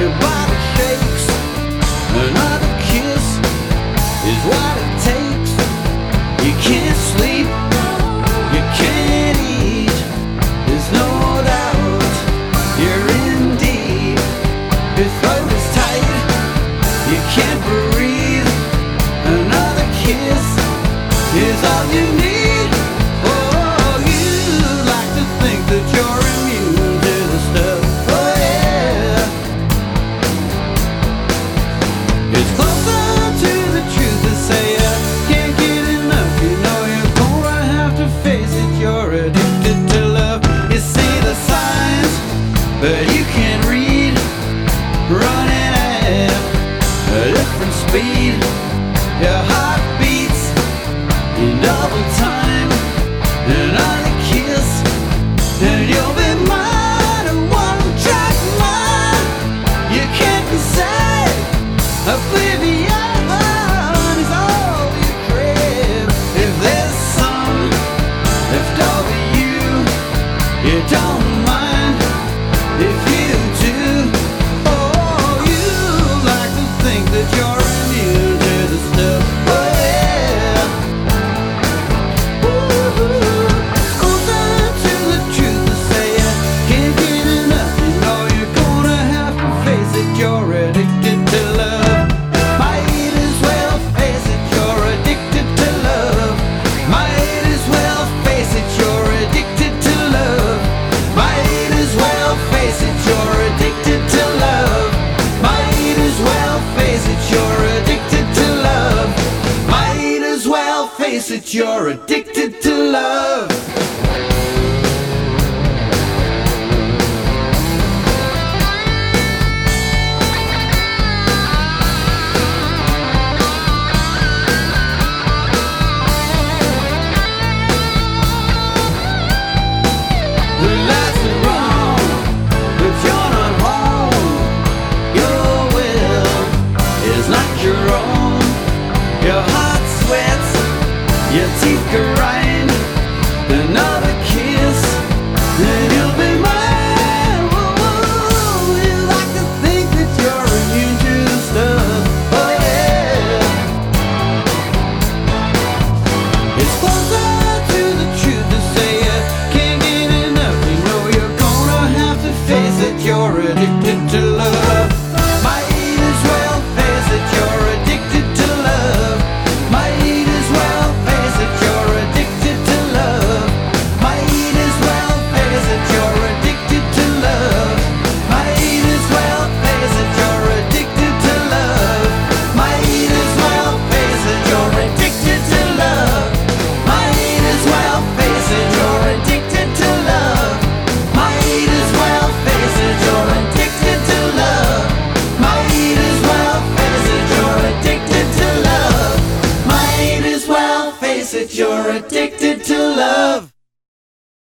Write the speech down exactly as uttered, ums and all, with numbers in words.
your body shakes. Another kiss is what it takes. You can't sleep, you can't eat. There's no doubt you're in deep. Your throat is tight, you can't breathe. Another kiss is all you need. Oh, you like to think that you're immune to the stuff. Oh yeah, it's closer to the truth to say I can't get enough. You know you're gonna have to face it. You're addicted to love. You see the signs, but you can't read. Running at a different speed. Your heart beats in double time. Another kiss and you'll be mine. A one-track mind. You can't be sad. Oblivion is all you crave. If there's some left over you, you don't mind. If you do, oh, you like to think that you're immune to the stuff. Oh yeah. Woo-hoo. Closer to the truth to say I can't get enough. You know you're gonna have to face it. You're addicted to love. Might as well face it. You're addicted to love. Might as well face it. You're addicted to love. Might as well face it. You're addicted to love. Might as well face it. You're addicted to love. Might as well face it. You're addicted to love. The lights are wrong, but you're not home. Your will is not your own. Your heart sweats, your teeth grind. Another kiss, then you'll be mine. Whoa, you like to think that you're immune to the stuff. Oh yeah. It's closer to the truth to say I can't get enough. You know you're gonna have to face it. You're addicted to love. Might as well face it. You're addicted to love. Might as well face it. You're addicted to love. Might as well face it. You're addicted to love. Might as well face it. You're addicted to love. Might as well face it. You're addicted to love. Might as well face it. You're addicted to love. Might as well face it. You're addicted to love. Might as well face it. You're addicted to love. Might as well face it. You're addicted.